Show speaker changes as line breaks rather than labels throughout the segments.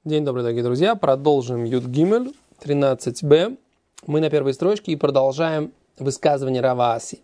День добрый, дорогие друзья. Продолжим Юд Гимель, 13b. Мы на первой строчке и продолжаем высказывание Рава Аси.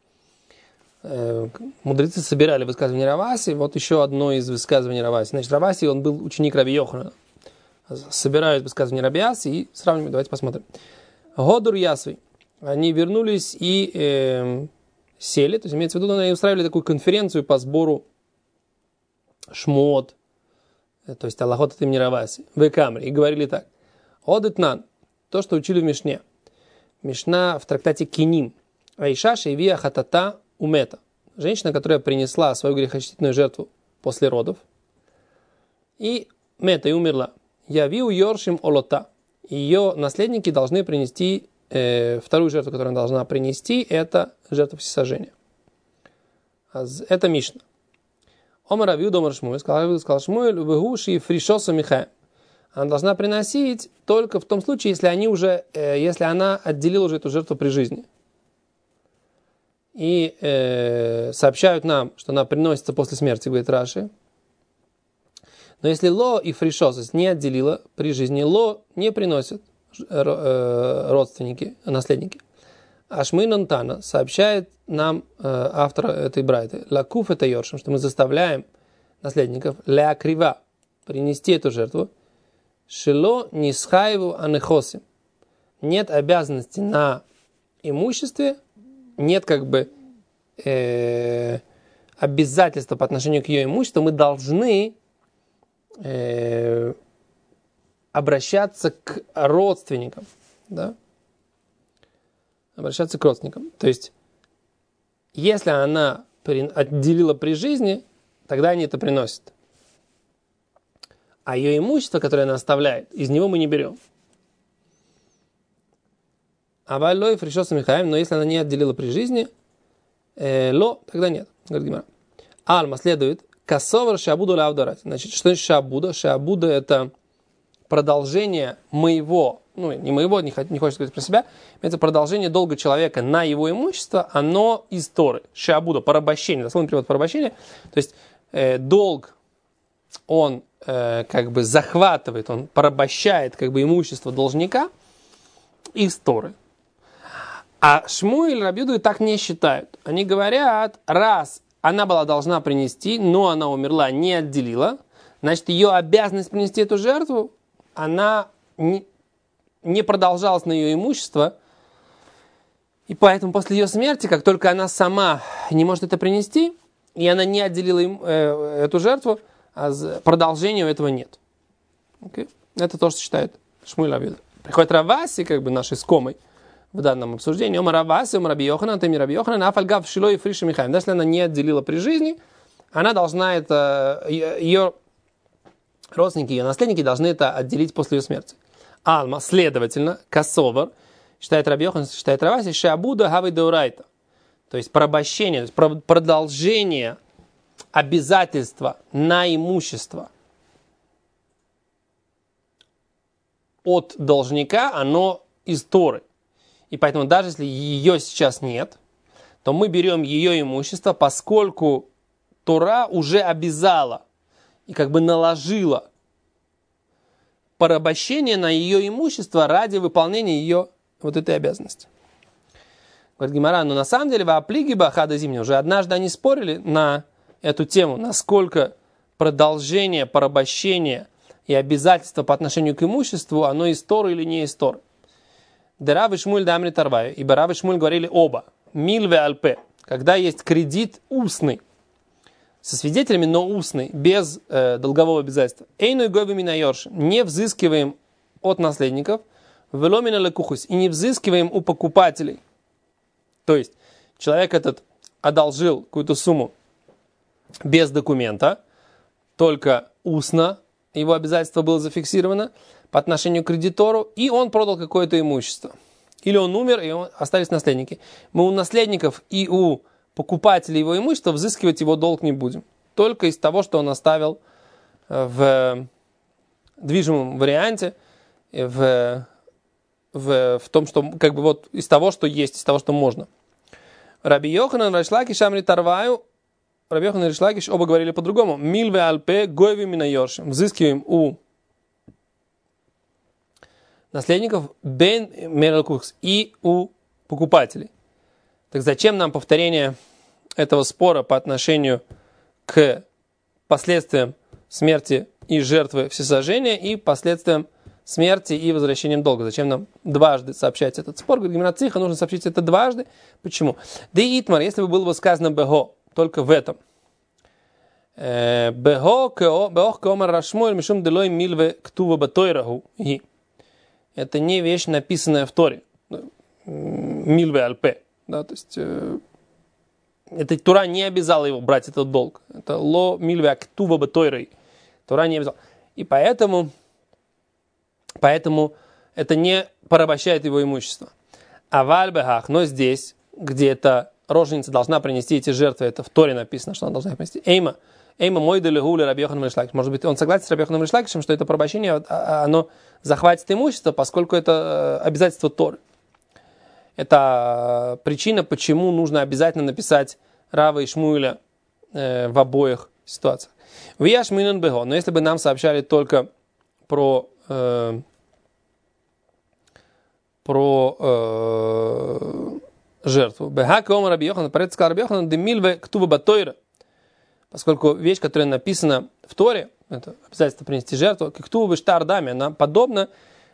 Мудрецы собирали высказывание Рава Аси. Вот еще одно из высказываний Рава Аси. Значит, Рава Аси, он был ученик Раби Йоханана. Собирают высказывание Раби Аси и сравнивают. Давайте посмотрим. Годур Ясвей. Они вернулись и сели. То есть, имеется в виду, они устраивали такую конференцию по сбору шмот. То есть Аллахот от имени Рава Аси, в Камре, и говорили так. Одетнан, то, что учили в Мишне. Мишна в трактате Киним. Айша шейвия хатата умета. Женщина, которая принесла свою грехочистительную жертву после родов. И мета, и умерла. Явиу йоршим олота. Ее наследники должны принести вторую жертву, которую она должна принести, это жертва всесожжения. Это Мишна. Омар Рав Юда Омар Шмуэль, сказал Шмуэль, вегуши и фришоса Михаем. Она должна приносить только в том случае, если она отделила уже эту жертву при жизни. И сообщают нам, что она приносится после смерти, говорит Раши. Но если ло и фришос не отделила при жизни, ло не приносят родственники, наследники. Ашмейн Тана сообщает нам автор этой брайты, лакуф это йоршим, что мы заставляем наследников ля крива принести эту жертву, шило нисхаеву анехосим. Нет обязанности на имуществе, нет обязательства по отношению к ее имуществу, мы должны обращаться к родственникам, да? Обращаться к родственникам. То есть, если она отделила при жизни, тогда они это приносят. А ее имущество, которое она оставляет, из него мы не берем. Авалой фришоса Михаем, но если она не отделила при жизни, ло, тогда нет. Говорит Гемара. Альма следует, кассовар шабуду лавдарат. Значит, что значит шабуда? Шабуда это продолжение моего, не моего, не хочется сказать про себя, это продолжение долга человека на его имущество, оно из Торы. Шабуда, порабощение, дословный перевод порабощение. То есть долг, он захватывает, он порабощает имущество должника из Торы. А Шмуэль и Раби Юда так не считают. Они говорят, раз она была должна принести, но она умерла, не отделила, значит, ее обязанность принести эту жертву, она не продолжалась на ее имущество, и поэтому после ее смерти, как только она сама не может это принести, и она не отделила эту жертву, продолжения у этого нет. Okay? Это то, что считает Шмуэль Раби Юда. Приходит Рав Аси, наш искомый в данном обсуждении. Омар Рав Аси, омар Раби Йоханан, теми Раби Йоханан, афальгав шило и фриша Михаим. Если она не отделила при жизни, она должна ее родственники, ее наследники должны это отделить после ее смерти. Алма, следовательно, кассовар, считает Раби Йоханан, считает Рав Аси, шеабуда гавы деурайта. То есть порабощение, то есть продолжение обязательства на имущество от должника, оно из Торы. И поэтому даже если ее сейчас нет, то мы берем ее имущество, поскольку Тора уже обязала и наложила порабощение на ее имущество ради выполнения ее этой обязанности. Говорит Гемара, но на самом деле в Аплигиба Хада Зимня уже однажды они спорили на эту тему, насколько продолжение порабощения и обязательства по отношению к имуществу, оно из Торы или не из Торы. Рав и Шмуэль дамри тарваю, ибо Рав и Шмуэль говорили оба. Мильве альпе, когда есть кредит устный, со свидетелями, но устный, без долгового обязательства. Эйной гоби минайорши, не взыскиваем от наследников, веломина лекухус, и не взыскиваем у покупателей. То есть, человек этот одолжил какую-то сумму без документа, только устно его обязательство было зафиксировано по отношению к кредитору, и он продал какое-то имущество. Или он умер, и остались наследники. Мы у наследников и у покупателей его имущества взыскивать его долг не будем. Только из того, что он оставил в движимом варианте, в том, что из того, что есть, из того, что можно. Раби Йоханан, Рейш Лакиш, Амри Тарваю, Раби Йоханан и Рейш Лакиш оба говорили по-другому. Мильве альпе гойви минайоршим. Взыскиваем у наследников бен мералкухс и у покупателей. Так зачем нам повторение этого спора по отношению к последствиям смерти и жертвы всесожжения и последствиям смерти и возвращением долга? Зачем нам дважды сообщать этот спор? Говорит Гемара Циха, нужно сообщить это дважды. Почему? Да и Итмар, если бы было бы сказано бего, только в этом. Бего кеомар рашмуэль мишум делой мильве ктува батойраху. Это не вещь, написанная в Торе. Мильве альпе. Да, то есть это Тора не обязала его брать этот долг. Это ло мильве ктува батойраху. Тора не обязала. И поэтому это не порабощает его имущество. А в альбехах, но здесь, где эта роженица должна принести эти жертвы, это в Торе написано, что она должна их принести. Эйма мой делегули Раби Йоханан бен Ришлакиш. Может быть, он согласен с Раби Йохананом бен Ришлакишем, что это порабощение, оно захватит имущество, поскольку это обязательство Торы. Это причина, почему нужно обязательно написать Рава и Шмуэля в обоих ситуациях. Вияш минан бего. Но если бы нам сообщали только про жертву. Бехак омар Раби Йоханан, поряд сказал Раби Йоханан, демильве ктува батойра. Поскольку вещь, которая написана в Торе, это обязательство принести жертву, как ктува бештар даме, она подобна,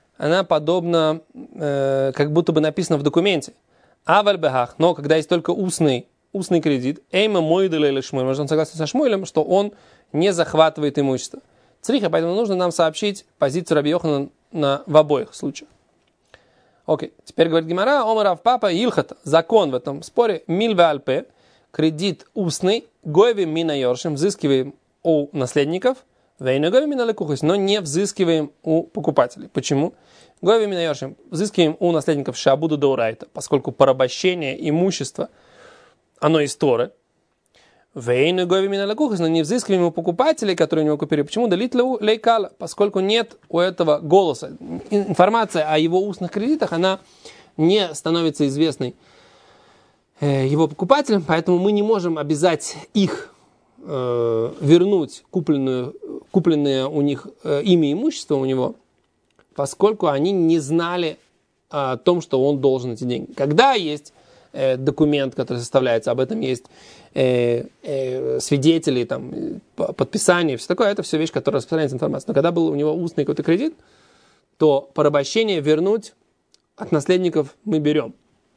как будто бы написано в документе. А в альбехах, но когда есть только устный кредит, эйма мой делей Шмуэль, может он согласен со Шмуэлем, что он не захватывает имущество. Цриха, поэтому нужно нам сообщить позицию Раби Йоханана в обоих случаях. Окей, теперь говорит Гемара, омарав папа илхата, закон в этом споре, мильве альпе, кредит устный, гоеви мина йоршим, взыскиваем у наследников, вейна гоеви мина лекухис, но не взыскиваем у покупателей. Почему? Гоеви мина йоршим, взыскиваем у наследников шабуду доурайта, поскольку порабощение имущества, оно из Торы. Вейна гоеви мина лекухис, но не взыскиваем у покупателей, которые у него купили. Почему? Далит лейкала, поскольку нет у этого голоса. Информация о его устных кредитах, она не становится известной его покупателям, поэтому мы не можем обязать их вернуть купленное у них ими имущество у него, поскольку они не знали о том, что он должен эти деньги. Когда есть документ, который составляется, об этом есть свидетели, там, подписание, все такое, это все вещь, которая распространяется информация. Но когда был у него устный какой-то кредит, то порабощение вернуть от наследников мы берем.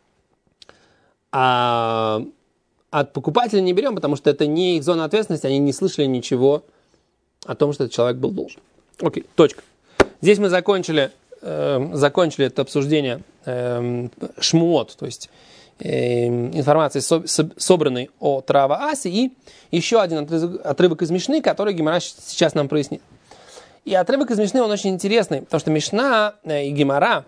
А от покупателя не берем, потому что это не их зона ответственности, они не слышали ничего о том, что этот человек был должен. Окей, точка. Здесь мы закончили это обсуждение шмуот, то есть информации, собранной о Рава Аси, и еще один отрывок из Мишны, который Гемара сейчас нам прояснит. И отрывок из Мишны, он очень интересный, потому что Мишна и Гемара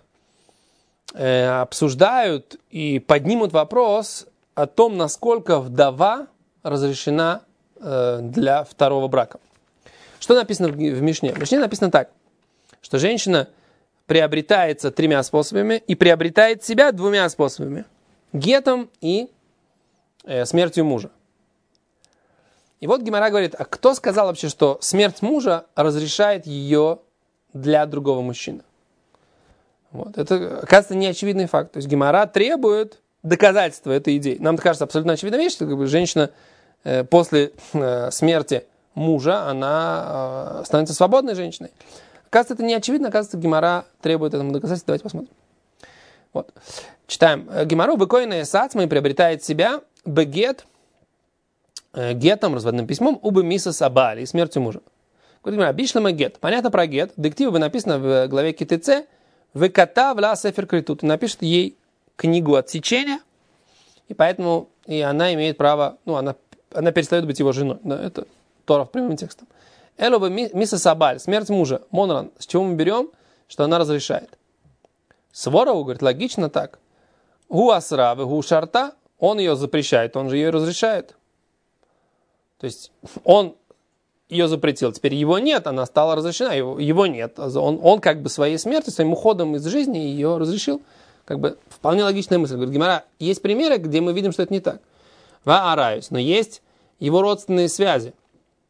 обсуждают и поднимут вопрос о том, насколько вдова разрешена для второго брака. Что написано в Мишне? В Мишне написано так, что женщина приобретается 3 способами и приобретает себя 2 способами. Гетом и смертью мужа. И вот Гемара говорит, а кто сказал вообще, что смерть мужа разрешает ее для другого мужчины? Вот. Это, оказывается, неочевидный факт. То есть Гемара требует доказательства этой идеи. Нам кажется абсолютно очевидная вещь, что женщина после смерти мужа, она становится свободной женщиной. Оказывается, это не очевидно, оказывается, Гемара требует этому доказательства. Давайте посмотрим. Вот. Читаем. Гемару бекойная сацмой приобретает себя бегет, гетом, разводным письмом, убы миса сабали, смертью мужа. Говорит Гемара, бишлема гет. Понятно про гет. Диктива написано в главе КТЦ, веката вла сефер критут. Напишет ей книгу отсечения, и поэтому и она имеет право, она перестает быть его женой. Да, это Тора в прямым текстом. Элоба миса сабаль, смерть мужа, монран. С чего мы берем, что она разрешает? Сворову, говорит, логично так. Гу асравы, гу шарта, он ее запрещает, он же ее разрешает. То есть он ее запретил, теперь его нет, она стала разрешена, его нет. Он как бы своей смертью, своим уходом из жизни ее разрешил. Как бы вполне логичная мысль. Говорит Гемара, есть примеры, где мы видим, что это не так. Ваараюс, но есть его родственные связи.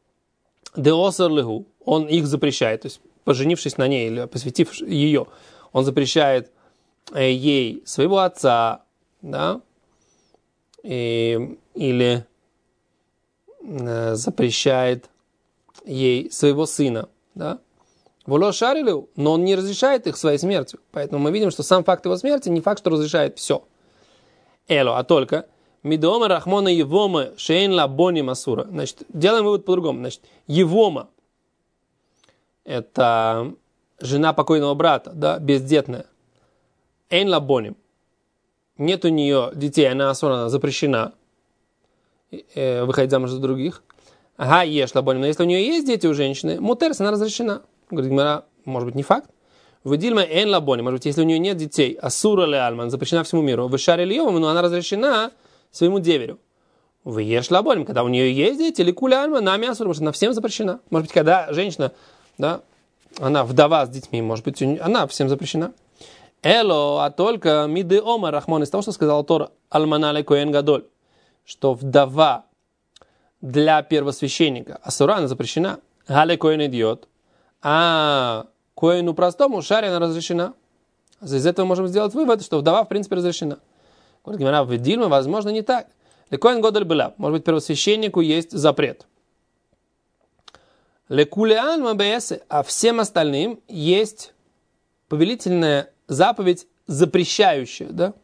Деосер легу, он их запрещает, то есть поженившись на ней или посвятив ее, он запрещает ей своего отца, да, или запрещает ей своего сына, да, воло шарилю, но он не разрешает их своей смертью. Поэтому мы видим, что сам факт его смерти не факт, что разрешает все. Эло, а только мидома рахмона евома шейн лабони масура. Значит, делаем вывод по-другому. Значит, евома – это жена покойного брата, да, бездетная. Эйн лабоним. Нет у нее детей, она асура, она запрещена выходить замуж за других. Ага, ешь лабоним. Но если у нее есть дети у женщины, мутерс, она разрешена. Говорит, может быть, не факт. Выдильма эйн лабоним. Может быть, если у нее нет детей, асура ле альман, запрещена всему миру. Вышари льевым, но она разрешена своему деверю. Вы ешь лабоним. Когда у нее есть дети, или куля альман, нами асура, потому что она всем запрещена. Может быть, когда женщина, да, она вдова с детьми, может быть, она всем запрещена. Эло, а только миды ома рахмон, из того, что сказал Тор, альманале коэн гадоль, что вдова для первосвященника асура, она запрещена. Гале коэн идиот. А коэну простому шаре она разрешена. Из этого можем сделать вывод, что вдова в принципе разрешена. Говорит Гемара, в Дильме, возможно, не так. Лекоэн годоль была. Может быть, первосвященнику есть запрет. Лекулеан мабээсе, а всем остальным есть повелительная заповедь, запрещающая, да,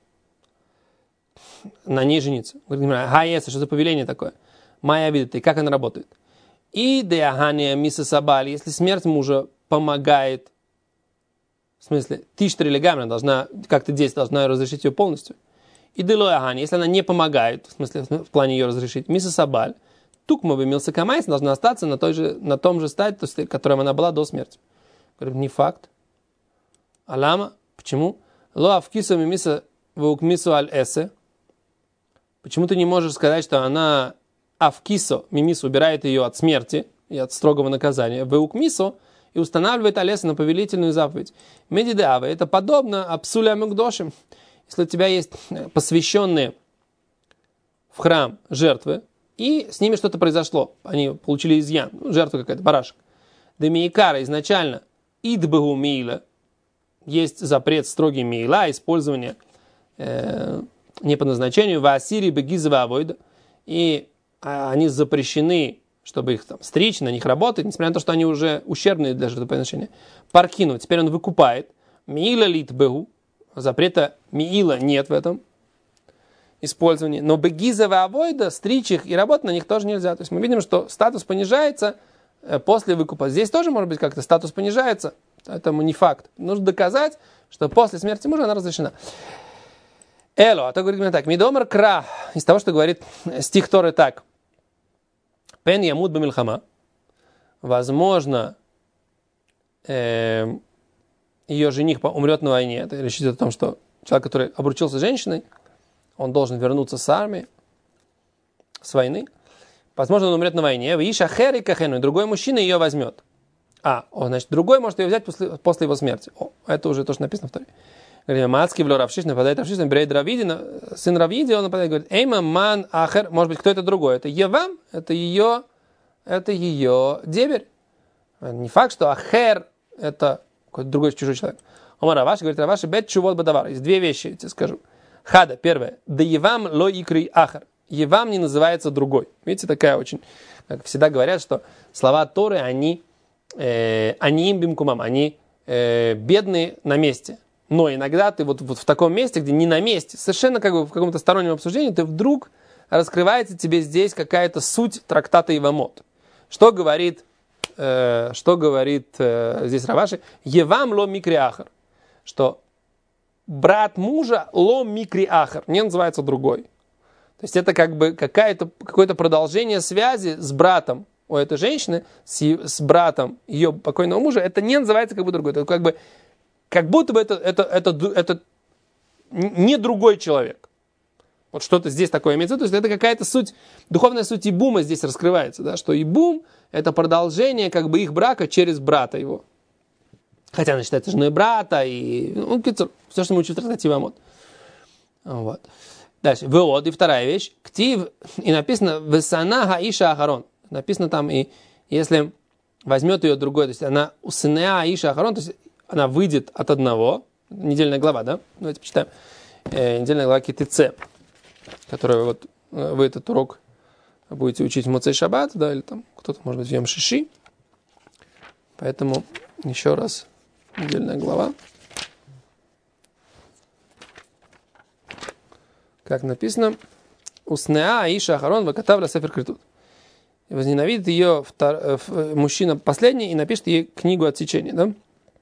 на ней жениться. Говорит Гемара, гаэсе, что за повеление такое? Майя видит, и как она работает? И деахания миса сабали, если смерть мужа помогает, в смысле, тиштри легамна должна, как-то действовать, должна разрешить ее полностью. И делоахани, если она не помогает, в смысле, в плане ее разрешить, миса сабаль, тукма бы милсакамайс должна остаться на том же статусе, которым она была до смерти. Говорит, не факт. Алама, почему? Лоавкису мимиса ваукмису аль эсе. Почему ты не можешь сказать, что она авкисо, мимису, убирает ее от смерти и от строгого наказания, ваукмису, и устанавливает алеса на повелительную заповедь. Медидеава, это подобно апсуля мукдошим. Если у тебя есть посвященные в храм жертвы, и с ними что-то произошло, они получили изъян, жертва какая-то, барашек. Демиикара изначально идбегу мейла, есть запрет строгий мейла, использование не по назначению, в Ассирии бегизова авойда, и они запрещены, чтобы их там стричь, на них работать, несмотря на то, что они уже ущербные для жертвоприношения. Паркину, теперь он выкупает. Миила литбегу, запрета миила нет в этом использовании. Но бегизова авойда, стричь их и работать на них тоже нельзя. То есть мы видим, что статус понижается после выкупа. Здесь тоже, может быть, как-то статус понижается. Этому не факт. Нужно доказать, что после смерти мужа она разрешена. Эло, а то говорит мне так. Мидомар кра, из того, что говорит стих Торы так. Пен ямут бамильхама. Возможно, ее жених умрет на войне. Это речь идет о том, что человек, который обручился с женщиной, он должен вернуться с армии, с войны. Возможно, он умрет на войне. Виша хери кахену, и другой мужчина ее возьмет. Значит, другой может ее взять после его смерти. Это уже то, что написано в Торе. Мацкий вло Равшиш, нападает Равшиш, нападает Равидина, сын Равиди, он нападает, говорит, эйма ман ахер, может быть, кто это другой? Это Евам, это ее деверь. Не факт, что ахер это какой-то другой чужой человек. Омар Раваш говорит, Раваши бет чувот бадавар. Есть две вещи, я тебе скажу. Хада, первое. Да Евам ло икри ахер. Евам не называется другой. Видите, такая очень, как всегда говорят, что слова Торы, они им бимкумам, они бедные на месте. Но иногда ты вот в таком месте, где не на месте, совершенно как бы в каком-то стороннем обсуждении, ты вдруг раскрывается тебе здесь какая-то суть трактата Ивамот. Что говорит здесь Раваши? Евам ло микри ахар. Что брат мужа ло микри ахар. Не называется другой. То есть это как бы какое-то продолжение связи с братом у этой женщины, с братом ее покойного мужа. Это не называется как бы другой. Это как будто бы это не другой человек. Вот что-то здесь такое имеется. То есть это какая-то суть, духовная суть Ибума здесь раскрывается. Да? Что Ибум – это продолжение как бы их брака через брата его. Хотя она считается женой брата. И, все, что мы учим в трактате Ивамот. Вот. Дальше. Вот. И вторая вещь. Ктив. И написано «Весана хаиша ахарон». Написано там, и если возьмет ее другой, то есть она «Усынеа аиша ахарон», то есть она выйдет от одного, недельная глава, да? Давайте почитаем. Недельная глава КТЦ, которую вот вы этот урок будете учить в Моцей Шаббат, да, или там кто-то, может быть, в Йом Шиши. Поэтому еще раз недельная глава. Как написано, «Уснеа Аиша Ахарон вакатав ла сефер критут». Возненавидит ее мужчина последний и напишет ей книгу отсечения, да?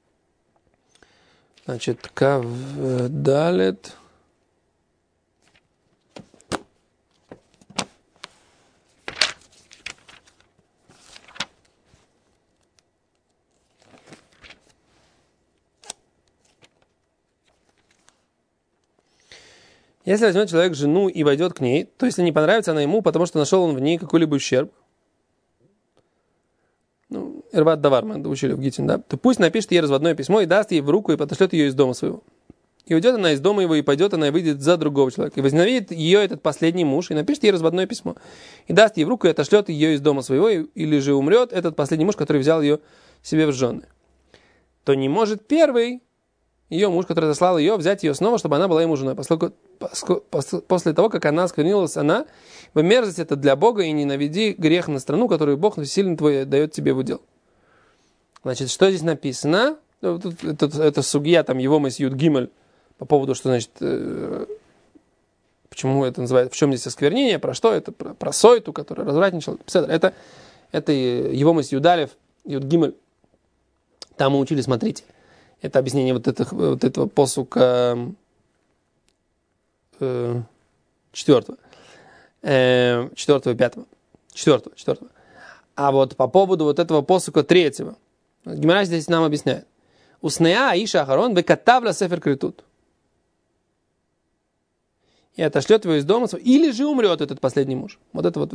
Значит, Кав Далет. Если возьмет человек жену и войдет к ней, то если не понравится она ему, потому что нашел он в ней какой-либо ущерб, Ирват Давар, мы учили в Гитин, да, то пусть напишет ей разводное письмо и даст ей в руку и потошлет ее из дома своего. И уйдет она из дома его, и пойдет она и выйдет за другого человека. И возненавидит ее этот последний муж, и напишет ей разводное письмо. И даст ей в руку и отошлет ее из дома своего, или же умрет этот последний муж, который взял ее себе в жены. То не может первый ее муж, который заслал ее, взять ее снова, чтобы она была ему женой. После того, как она осквернилась, она, в мерзость это для Бога, и не наведи грех на страну, которую Бог сильно твой дает тебе в удел. Значит, что здесь написано? Это сугья, там, его мыс Юд Гимель, по поводу, что, значит, почему это называется, в чем здесь осквернение, про что это, про сойту, который развратничал. Это его мыс Юдалев, Юд Гимель. Там мы учили, смотрите. Это объяснение вот этого посука 4 и 5. 4. А вот по поводу вот этого посука 3. Гемара здесь нам объясняет. Уснеа Аиша Ахарон векатав ла сефер критут. И отошлет его из дома, или же умрет этот последний муж. Вот это вот.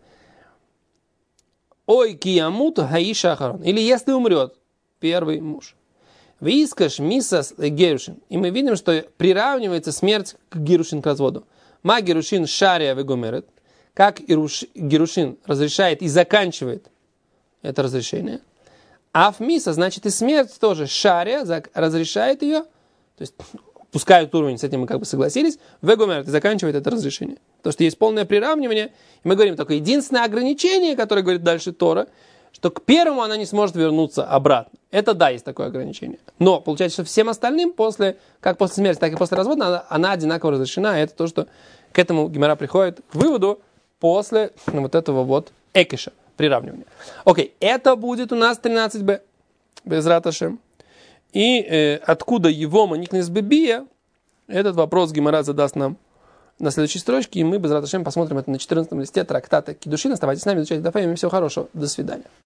Ой, киямут Аиша Ахарон. Или если умрет первый муж. Вискаш мисас герушин. И мы видим, что приравнивается смерть к герушин, к разводу. Ма герушин шария вегомерет. Как герушин разрешает и заканчивает это разрешение. Афмиса, значит, и смерть тоже шария разрешает ее. То есть пускают уровень, с этим мы как бы согласились. Вегомерет и заканчивает это разрешение. Потому что есть полное приравнивание. И мы говорим только единственное ограничение, которое говорит дальше Тора, что к первому она не сможет вернуться обратно. Это да, есть такое ограничение. Но получается, что всем остальным, как после смерти, так и после развода, она одинаково разрешена. И это то, что к этому Гемара приходит к выводу после вот этого вот экиша, приравнивания. Окей, это будет у нас 13b, Безрат Ашем. И откуда его маникнес бебия, этот вопрос Гемара задаст нам на следующей строчке, и мы, Безрат Ашем, посмотрим это на 14 листе трактата Кидушин. Оставайтесь с нами, изучайте Дафаим, и всего хорошего. До свидания.